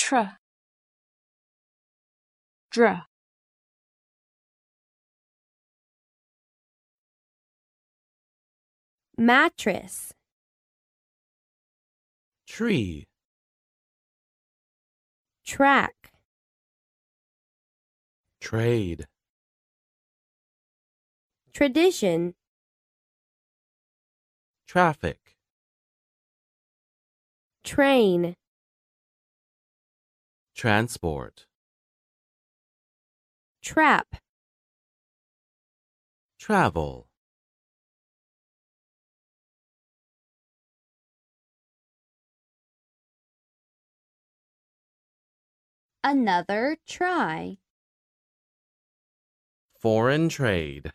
dr, mattress, tree, track, trade, tradition, traffic, train, transport, trap, travel, another try, foreign trade,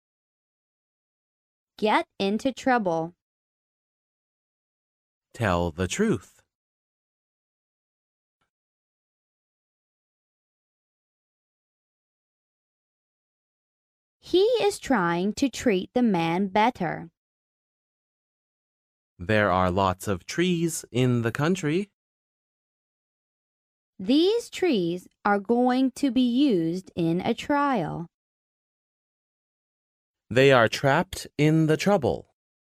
get into trouble, tell the truth, he is trying to treat the man better. there are lots of trees in the country. These trees are going to be used in a trial. They are trapped in the trouble.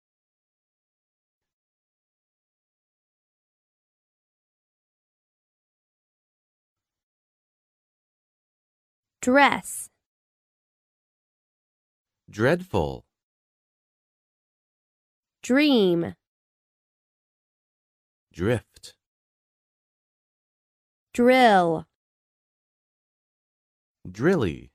Dress, Dreadful, dream, drift, drill, drilly,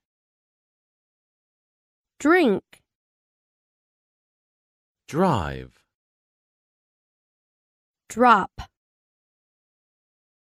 drink, drive, drop.